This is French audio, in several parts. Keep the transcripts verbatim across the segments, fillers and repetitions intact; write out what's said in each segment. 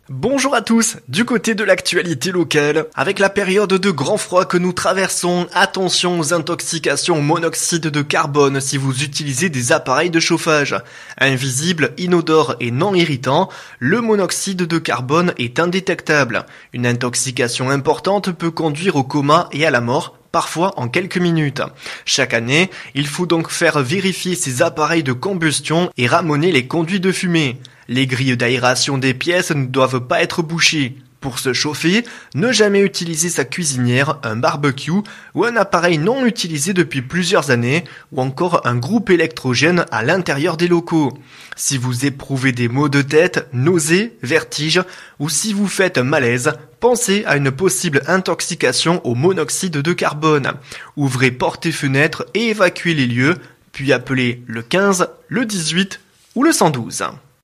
Bonjour à tous, du côté de l'actualité locale, avec la période de grand froid que nous traversons, attention aux intoxications au monoxyde de carbone si vous utilisez des appareils de chauffage. Invisible, inodore et non irritant, le monoxyde de carbone est indétectable. Une intoxication importante peut conduire au coma et à la mort, parfois en quelques minutes. Chaque année, il faut donc faire vérifier ces appareils de combustion et ramoner les conduits de fumée. Les grilles d'aération des pièces ne doivent pas être bouchées. Pour se chauffer, ne jamais utiliser sa cuisinière, un barbecue ou un appareil non utilisé depuis plusieurs années ou encore un groupe électrogène à l'intérieur des locaux. Si vous éprouvez des maux de tête, nausées, vertiges ou si vous faites un malaise, pensez à une possible intoxication au monoxyde de carbone. Ouvrez portes et fenêtres et évacuez les lieux, puis appelez le quinze, le dix-huit ou le cent douze.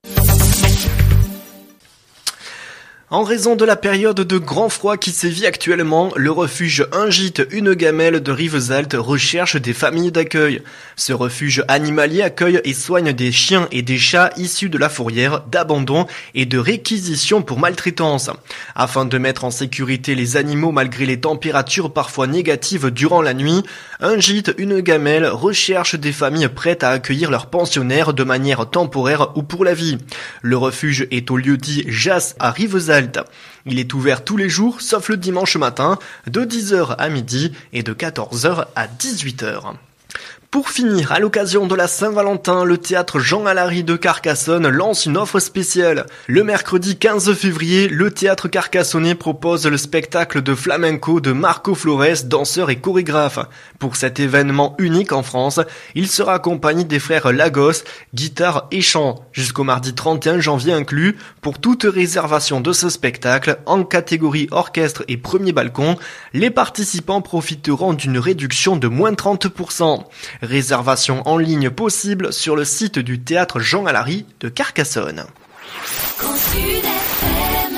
En raison de la période de grand froid qui sévit actuellement, le refuge Un Gîte, une gamelle de Rivesaltes recherche des familles d'accueil. Ce refuge animalier accueille et soigne des chiens et des chats issus de la fourrière, d'abandon et de réquisition pour maltraitance. Afin de mettre en sécurité les animaux malgré les températures parfois négatives durant la nuit, Un Gîte, une gamelle recherche des familles prêtes à accueillir leurs pensionnaires de manière temporaire ou pour la vie. Le refuge est au lieu-dit Jas à Rivesaltes. Il est ouvert tous les jours, sauf le dimanche matin, de dix heures à midi et de quatorze heures à dix-huit heures. Pour finir, à l'occasion de la Saint-Valentin, le théâtre Jean Alary de Carcassonne lance une offre spéciale. Le mercredi quinze février, le théâtre carcassonnais propose le spectacle de flamenco de Marco Flores, danseur et chorégraphe. Pour cet événement unique en France, il sera accompagné des frères Lagos, guitare et chant, jusqu'au mardi trente et un janvier inclus. Pour toute réservation de ce spectacle, en catégorie orchestre et premier balcon, les participants profiteront d'une réduction de moins trente pour cent. Réservation en ligne possible sur le site du théâtre Jean Alary de Carcassonne.